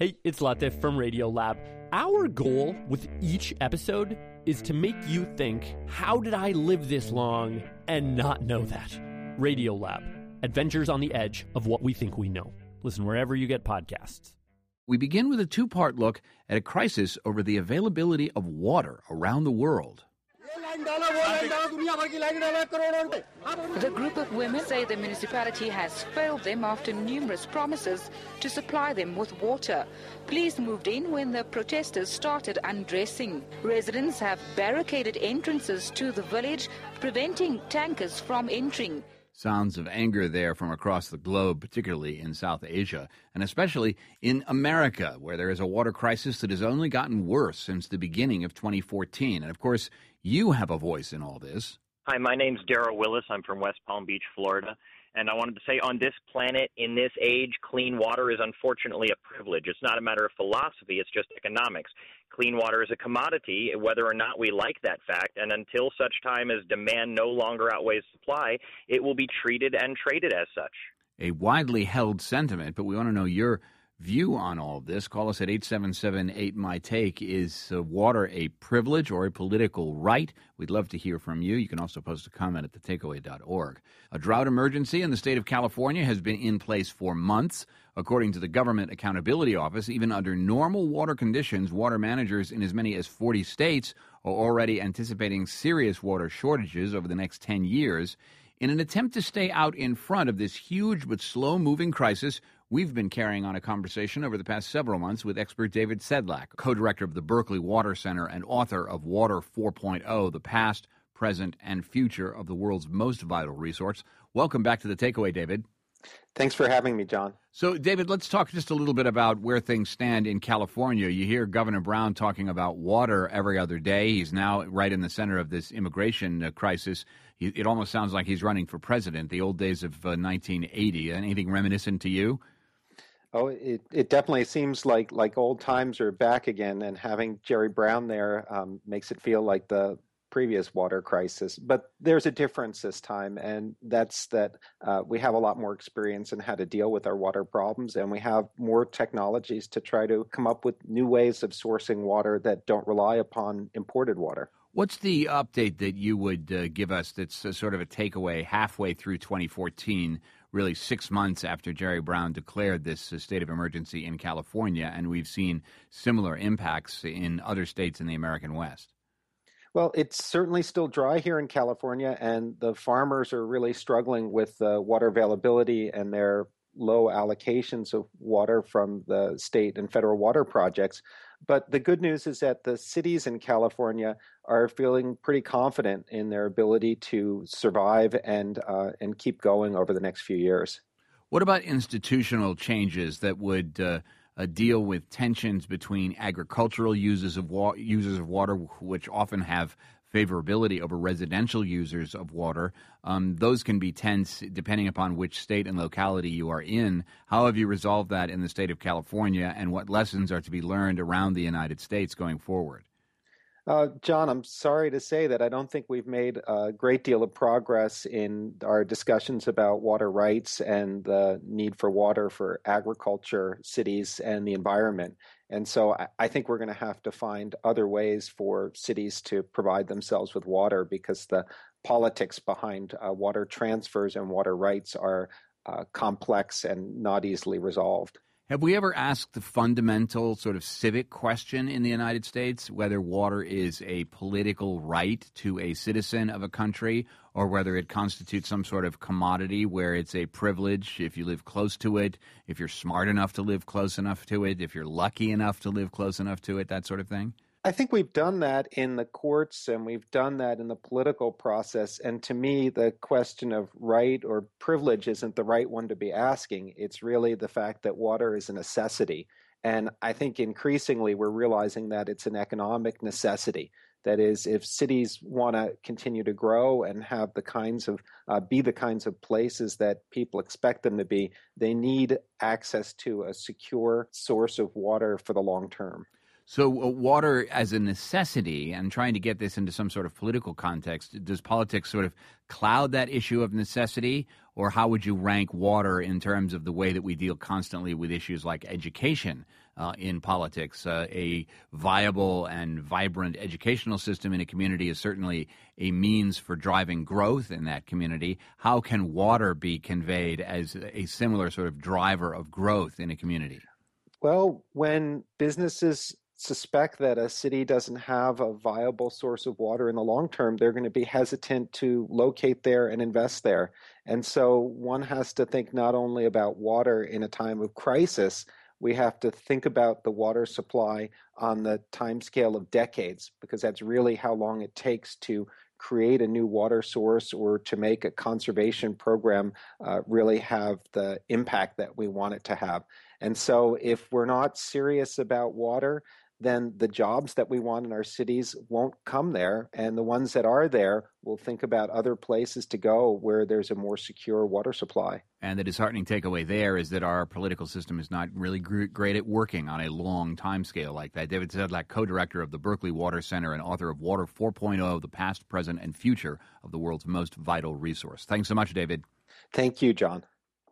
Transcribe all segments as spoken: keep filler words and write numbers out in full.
Hey, it's Latif from Radiolab. Our goal with each episode is to make you think, how did I live this long and not know that? Radiolab, adventures on the edge of what we think we know. Listen wherever you get podcasts. We begin with a two-part look at a crisis over the availability of water around the world. The group of women say the municipality has failed them after numerous promises to supply them with water. Police moved in when the protesters started undressing. Residents have barricaded entrances to the village, preventing tankers from entering. Sounds of anger there from across the globe, particularly in South Asia, and especially in America, where there is a water crisis that has only gotten worse since the beginning of twenty fourteen. And, of course, you have a voice in all this. Hi, my name's Darrell Willis. I'm from West Palm Beach, Florida. And I wanted to say, on this planet, in this age, clean water is unfortunately a privilege. It's not a matter of philosophy, it's just economics. Clean water is a commodity, whether or not we like that fact, and until such time as demand no longer outweighs supply, it will be treated and traded as such. A widely held sentiment, but we want to know your view on all of this. Call us at eight seven seven eight M Y Take. Is uh, water a privilege or a political right? We'd love to hear from you. You can also post a comment at the takeaway dot org. A drought emergency in the state of California has been in place for months. According to the Government Accountability Office, even under normal water conditions, water managers in as many as forty states are already anticipating serious water shortages over the next ten years. In an attempt to stay out in front of this huge but slow-moving crisis, we've been carrying on a conversation over the past several months with expert David Sedlak, co-director of the Berkeley Water Center and author of Water four point oh, The Past, Present, and Future of the World's Most Vital Resource. Welcome back to The Takeaway, David. Thanks for having me, John. So, David, let's talk just a little bit about where things stand in California. You hear Governor Brown talking about water every other day. He's now right in the center of this immigration uh, crisis. He, it almost sounds like he's running for president, the old days of uh, nineteen eighty. Anything reminiscent to you? Oh, it, it definitely seems like, like old times are back again, and having Jerry Brown there um, makes it feel like the previous water crisis. But there's a difference this time, and that's that uh, we have a lot more experience in how to deal with our water problems, and we have more technologies to try to come up with new ways of sourcing water that don't rely upon imported water. What's the update that you would uh, give us that's uh, sort of a takeaway halfway through twenty fourteen, really six months after Jerry Brown declared this uh, state of emergency in California, and we've seen similar impacts in other states in the American West? Well, it's certainly still dry here in California, and the farmers are really struggling with uh, water availability and their low allocations of water from the state and federal water projects. But the good news is that the cities in California are feeling pretty confident in their ability to survive and uh, and keep going over the next few years. What about institutional changes that would uh, uh, deal with tensions between agricultural users of wa- users of water, which often have favorability over residential users of water? Um, those can be tense depending upon which state and locality you are in. How have you resolved that in the state of California, and what lessons are to be learned around the United States going forward? Uh, John, I'm sorry to say that I don't think we've made a great deal of progress in our discussions about water rights and the need for water for agriculture, cities, and the environment. And so I, I think we're going to have to find other ways for cities to provide themselves with water, because the politics behind uh, water transfers and water rights are uh, complex and not easily resolved. Have we ever asked the fundamental sort of civic question in the United States, whether water is a political right to a citizen of a country, or whether it constitutes some sort of commodity where it's a privilege if you live close to it, if you're smart enough to live close enough to it, if you're lucky enough to live close enough to it, that sort of thing? I think we've done that in the courts, and we've done that in the political process. And to me, the question of right or privilege isn't the right one to be asking. It's really the fact that water is a necessity. And I think increasingly we're realizing that it's an economic necessity. That is, if cities want to continue to grow and have the kinds of, uh, be the kinds of places that people expect them to be, they need access to a secure source of water for the long term. So uh, water as a necessity, and trying to get this into some sort of political context, does politics sort of cloud that issue of necessity? Or how would you rank water in terms of the way that we deal constantly with issues like education uh, in politics. Uh, a viable and vibrant educational system in a community is certainly a means for driving growth in that community. How can water be conveyed as a similar sort of driver of growth in a community? Well, when businesses suspect that a city doesn't have a viable source of water in the long term, they're going to be hesitant to locate there and invest there. And so one has to think not only about water in a time of crisis, we have to think about the water supply on the timescale of decades, because that's really how long it takes to create a new water source or to make a conservation program uh, really have the impact that we want it to have. And so if we're not serious about water, then the jobs that we want in our cities won't come there. And the ones that are there will think about other places to go where there's a more secure water supply. And the disheartening takeaway there is that our political system is not really great at working on a long time scale like that. David Sedlak, co-director of the Berkeley Water Center and author of Water four point oh, The Past, Present, and Future of the World's Most Vital Resource. Thanks so much, David. Thank you, John.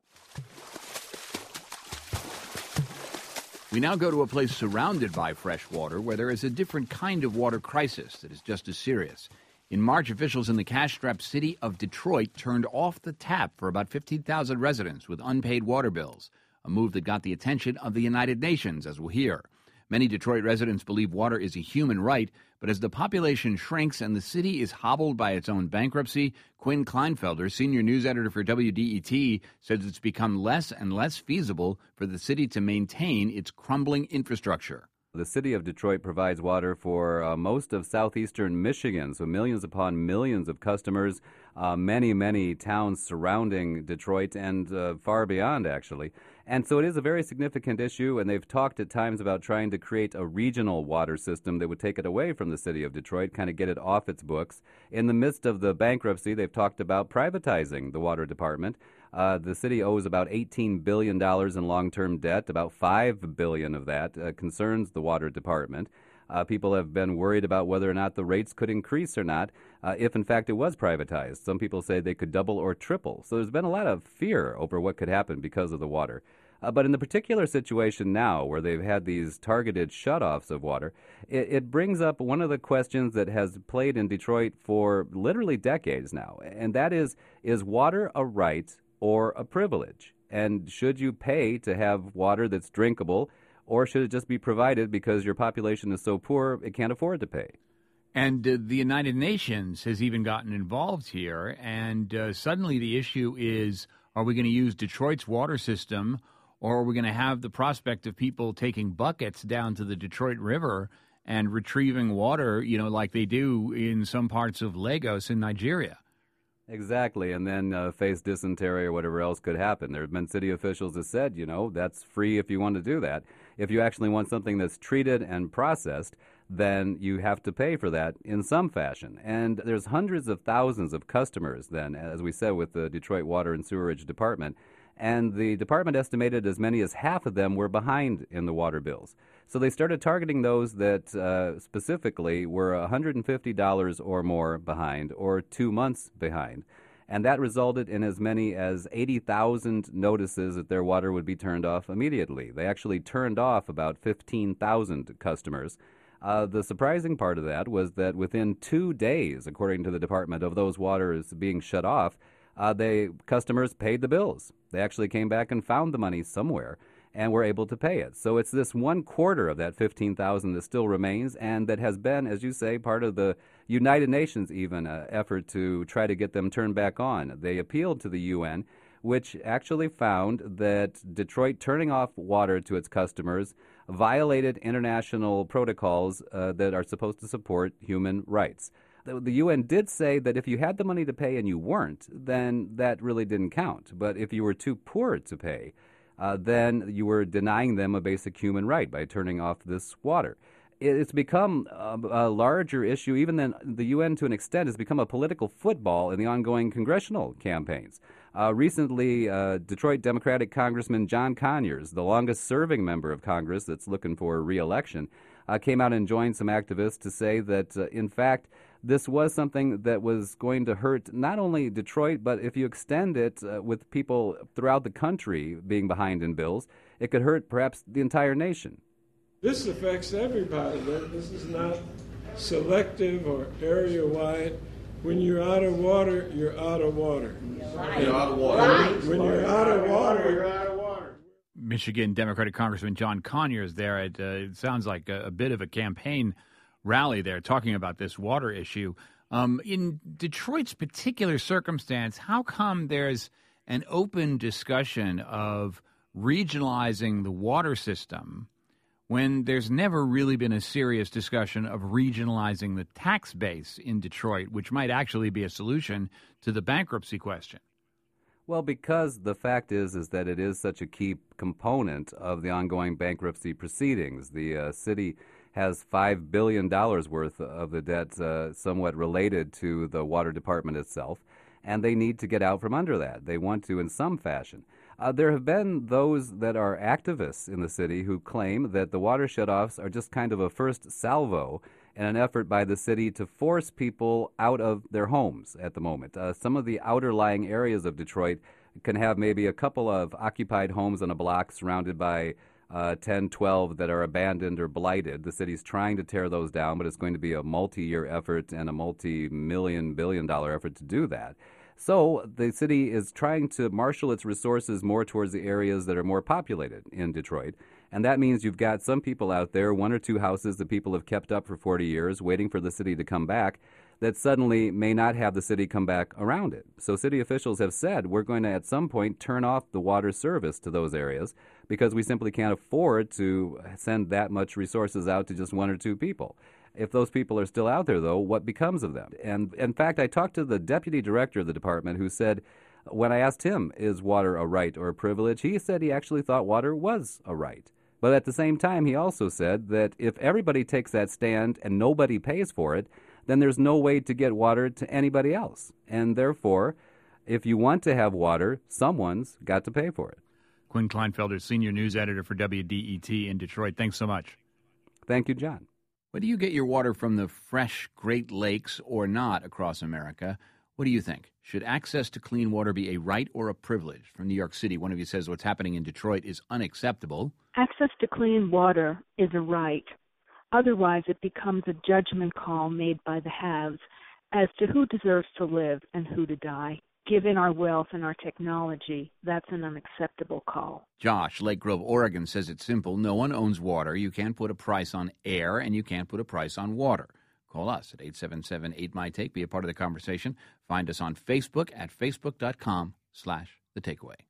We now go to a place surrounded by fresh water where there is a different kind of water crisis that is just as serious. In March, officials in the cash-strapped city of Detroit turned off the tap for about fifteen thousand residents with unpaid water bills, a move that got the attention of the United Nations, as we'll hear. Many Detroit residents believe water is a human right, but as the population shrinks and the city is hobbled by its own bankruptcy, Quinn Kleinfelder, senior news editor for W D E T, says it's become less and less feasible for the city to maintain its crumbling infrastructure. The city of Detroit provides water for uh, most of southeastern Michigan, so millions upon millions of customers, uh, many, many towns surrounding Detroit and uh, far beyond, actually. And so it is a very significant issue, and they've talked at times about trying to create a regional water system that would take it away from the city of Detroit, kind of get it off its books. In the midst of the bankruptcy, they've talked about privatizing the water department. Uh, the city owes about eighteen billion dollars in long-term debt. About five billion dollars of that uh, concerns the water department. Uh, people have been worried about whether or not the rates could increase or not uh, if, in fact, it was privatized. Some people say they could double or triple. So there's been a lot of fear over what could happen because of the water. Uh, but in the particular situation now, where they've had these targeted shutoffs of water, it, it brings up one of the questions that has played in Detroit for literally decades now, and that is, is water a right or a privilege? And should you pay to have water that's drinkable, or should it just be provided because your population is so poor it can't afford to pay? And uh, the United Nations has even gotten involved here, and uh, suddenly the issue is, are we going to use Detroit's water system, or are we going to have the prospect of people taking buckets down to the Detroit River and retrieving water, you know, like they do in some parts of Lagos in Nigeria? Exactly, and then uh, face dysentery or whatever else could happen. There have been city officials that said, you know, that's free if you want to do that. If you actually want something that's treated and processed, then you have to pay for that in some fashion. And there's hundreds of thousands of customers then, as we said, with the Detroit Water and Sewerage Department. And the department estimated as many as half of them were behind in the water bills. So they started targeting those that uh, specifically were one hundred fifty dollars or more behind, or two months behind. And that resulted in as many as eighty thousand notices that their water would be turned off immediately. They actually turned off about fifteen thousand customers. Uh, the surprising part of that was that within two days, according to the department, of those waters being shut off, uh, they customers paid the bills. They actually came back and found the money somewhere and were able to pay it. So it's this one quarter of that fifteen thousand that still remains, and that has been, as you say, part of the United Nations even uh, effort to try to get them turned back on. They appealed to the U N, which actually found that Detroit turning off water to its customers violated international protocols uh, that are supposed to support human rights. The, the U N did say that if you had the money to pay and you weren't, then that really didn't count. But if you were too poor to pay, uh, then you were denying them a basic human right by turning off this water. It's become a, a larger issue, even than the U N to an extent has become a political football in the ongoing congressional campaigns. Uh, recently, uh, Detroit Democratic Congressman John Conyers, the longest-serving member of Congress that's looking for re-election, uh, came out and joined some activists to say that, uh, in fact, this was something that was going to hurt not only Detroit, but if you extend it uh, with people throughout the country being behind in bills, it could hurt perhaps the entire nation. This affects everybody. This is not selective or area-wide. When you're out of water, you're out of water. You're out of water. When you're out of water, you're out of water. Michigan Democratic Congressman John Conyers there. It, uh, it sounds like a, a bit of a campaign rally there talking about this water issue. Um, in Detroit's particular circumstance, how come there's an open discussion of regionalizing the water system when there's never really been a serious discussion of regionalizing the tax base in Detroit, which might actually be a solution to the bankruptcy question? Well, because the fact is is that it is such a key component of the ongoing bankruptcy proceedings. The uh, city has five billion dollars worth of the debt uh, somewhat related to the water department itself, and they need to get out from under that. They want to in some fashion. Uh, there have been those that are activists in the city who claim that the water shutoffs are just kind of a first salvo in an effort by the city to force people out of their homes at the moment. Uh, some of the outer lying areas of Detroit can have maybe a couple of occupied homes on a block surrounded by uh, ten, twelve that are abandoned or blighted. The city's trying to tear those down, but it's going to be a multi-year effort and a multi-million, billion-dollar effort to do that. So the city is trying to marshal its resources more towards the areas that are more populated in Detroit. And that means you've got some people out there, one or two houses that people have kept up for forty years, waiting for the city to come back, that suddenly may not have the city come back around it. So city officials have said, we're going to at some point turn off the water service to those areas because we simply can't afford to send that much resources out to just one or two people. If those people are still out there, though, what becomes of them? And in fact, I talked to the deputy director of the department who said, when I asked him, is water a right or a privilege, he said he actually thought water was a right. But at the same time, he also said that if everybody takes that stand and nobody pays for it, then there's no way to get water to anybody else. And therefore, if you want to have water, someone's got to pay for it. Quinn Kleinfelder, senior news editor for W D E T in Detroit. Thanks so much. Thank you, John. Whether you get your water from the fresh Great Lakes or not across America, what do you think? Should access to clean water be a right or a privilege? From New York City, one of you says what's happening in Detroit is unacceptable. Access to clean water is a right. Otherwise, it becomes a judgment call made by the haves as to who deserves to live and who to die. Given our wealth and our technology, that's an unacceptable call. Josh, Lake Grove, Oregon, says it's simple. No one owns water. You can't put a price on air, and you can't put a price on water. Call us at eight seven seven, eight M Y Take. Be a part of the conversation. Find us on Facebook at facebook.com slash The Takeaway.